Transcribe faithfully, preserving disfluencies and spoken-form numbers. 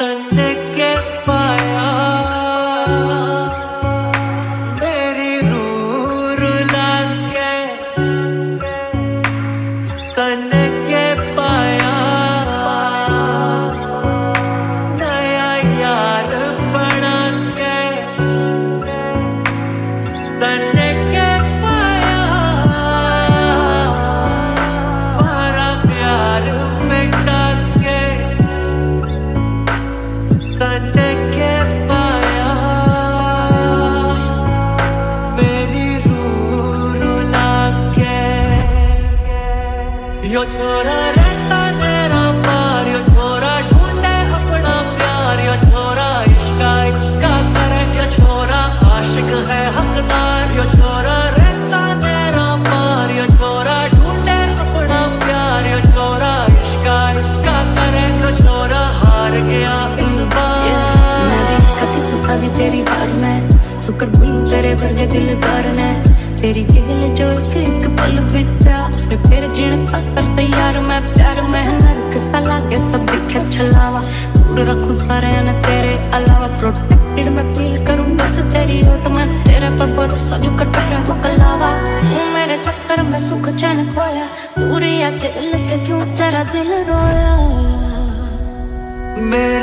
तन्ने के पाया मेरी रूह रुला के तन्ने के पाया नया यार बना के तन्ने के पाया हमारा प्यार मिटा के तन्ने के पाया मेरी रूह रुला के यो छोरा रहता तेरा पार यो छोरा ढूंढे अपना प्यार यो छोरा इश्का इश्का करे यो छोरा आशिक है हकदार यो छोरा रहता तेरा पार यो छोरा ढूंढे अपना प्यार यो छोरा इश्का इश्का करे यो छोरा हार गया इस बार मैं भी कभी सुखा दी तेरी हार में शुक्र भूलूं तेरे वर्गे दिलदार ने तेरी गेल जो एक एक पल बीता उसने फिर जीण खातर तैयार मैं प्यार में नरक सा लागे सब दिखे छलावा दूर रखूं सारे ने तेरे अलावा प्रोटेक्टेड मैं फील करूं बस तेरी ओट में तेरे पर भरोसा जो कर पैरा हो कलावा तू मेरे चक्कर में सुख चैन खोया दूर या जेल के क्यों तेरा दिल रोया मैं